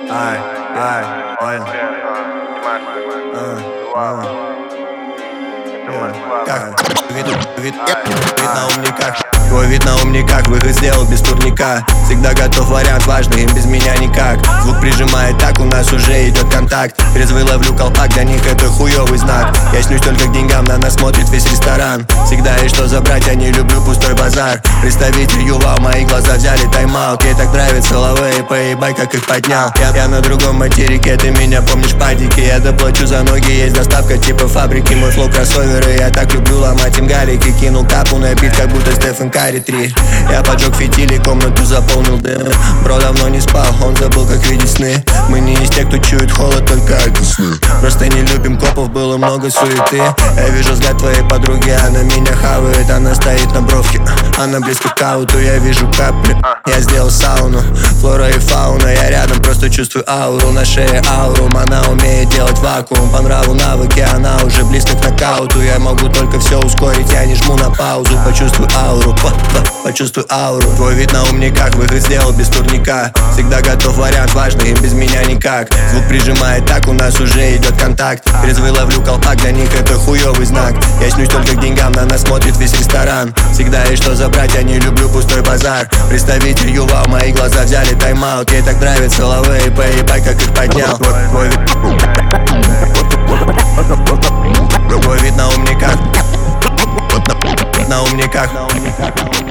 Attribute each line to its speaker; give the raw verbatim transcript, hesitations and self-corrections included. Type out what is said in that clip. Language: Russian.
Speaker 1: Ай, ай, понял. Как вид, вид, вид на умниках. Твой вид на умниках, выход сделал без турника. Всегда готов вариант важный, им без меня никак. Звук прижимает так, у нас уже идет контакт. Трезвый ловлю колпак, для них это хуёвый знак. Я снюсь только к деньгам, на нас смотрит весь ресторан. Всегда есть что забрать, я не люблю пустой базар. Представитель Ювал, мои глаза взяли тайм-аут. Ей так нравится лавей, поебай, как их поднял. Я, я на другом материке, ты меня помнишь, падики. Я доплачу за ноги, есть доставка типа фабрики. Мой флоу кроссоверы, я так люблю ломать им галики. Кинул капу на бит, как будто Стефан Карри три. Я поджег фитили, комнату заполнил дым. Бро давно не спал, он забыл, как видеть сны. Мы не из тех, кто чует холод, только сны. Просто не любим копов, было много суеты. Я вижу взгляд твоей подруги, она меня хавает. Она стоит на бровке, она близко к ауту. Я вижу капли, я сделал сауну. Флора и фауна, я рядом, просто чувствую ауру. На шее аурум, она умеет делать вакуум. По нраву навыки, она уже близко к нокауту. Я могу только все ускорить, я не жму на паузу. Почувствуй ауру, по -по, почувствуй ауру. Твой вид на умниках, выход сделал без турника. Всегда готов вариант важный, им без меня никак. Звук прижимает так, у нас уже идет контакт. Трезвый ловлю колпак, для них это хуёвый знак. Я снюсь только к деньгам, на нас смотрит весь ресторан. Всегда есть что забрать, я не люблю пустой базар. Представитель Ювал, мои глаза взяли тайм-аут. Ей так нравится лавей, поебай, как их поднял. Твой вид, твой вид на умниках. На умниках.